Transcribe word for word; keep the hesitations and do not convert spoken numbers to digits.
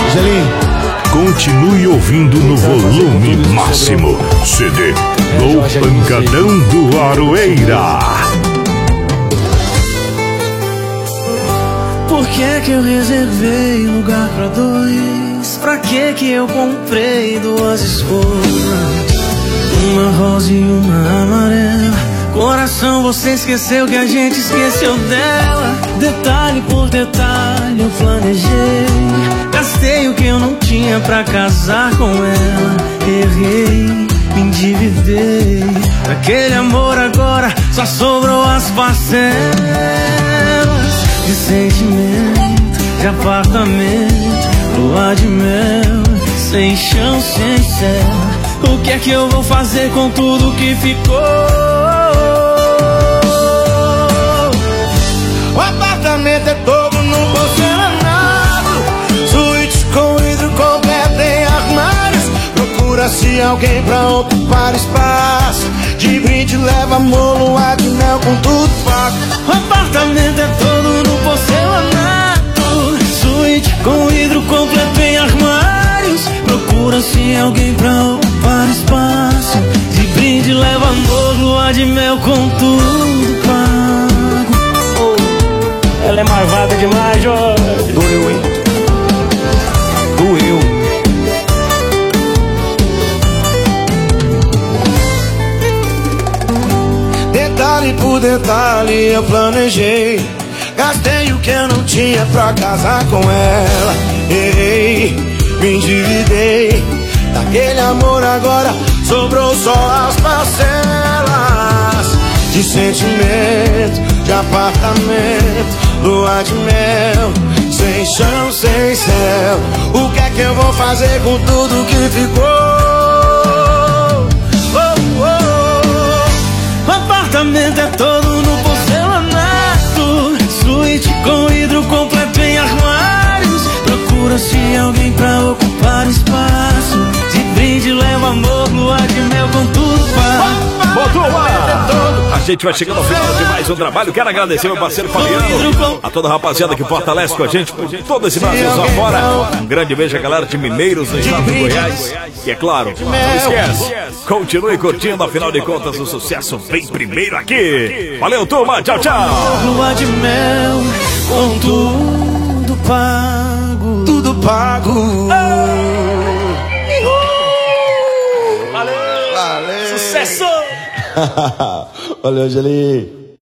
Gelinho, continue ouvindo no volume máximo. C D do Pancadão do Aroeira. Por que que eu reservei lugar pra dois? Pra que que eu comprei duas escolhas? Uma rosa e uma amarela. Coração, você esqueceu que a gente esqueceu dela. Detalhe por detalhe eu planejei. Gastei o que eu não tinha pra casar com ela. Errei, me endividei. Daquele amor agora só sobrou as parcelas de sentimento, de apartamento, lua de mel, sem chão, sem céu. O que é que eu vou fazer com tudo que ficou? O apartamento é todo no porcelanato, suíte com vidro completo em armários. Procura-se alguém pra ocupar espaço. De brinde leva amor, lua de mel com tudo pago. O apartamento é todo no porcelanato, suíte com vidro completo em armários. Procura-se alguém pra ocupar espaço. De brinde leva amor, lua de mel com tudo pago. Oh, ela é marvada demais, Jorge. Doeu, hein? Doeu. Detalhe por detalhe eu planejei. Gastei o que eu não tinha pra casar com ela. Errei, me endividei. Daquele amor agora sobrou só as parcelas de sentimento, de apartamento, lua de mel, sem chão, sem céu. O que é que eu vou fazer com tudo que ficou? Oh, oh. O apartamento é todo no porcelanato, suíte com vidro completo em armários. Procura-se alguém pra ocupar espaço. De brinde leva amor, lua de mel com tudo pago. Botou a gente vai chegando ao final de mais um trabalho. Quero agradecer meu parceiro Fabiano, a toda a rapaziada que fortalece com a gente por todo esse Brasil afora. Um grande beijo a galera de Mineiros no estado do Goiás. E é claro, não esquece, continue curtindo, afinal de contas o sucesso vem primeiro aqui. Valeu, turma, tchau, tchau. Lua de mel com tudo pago. Tudo pago. Valeu. Valeu. Sucesso. valeu, Gelinho.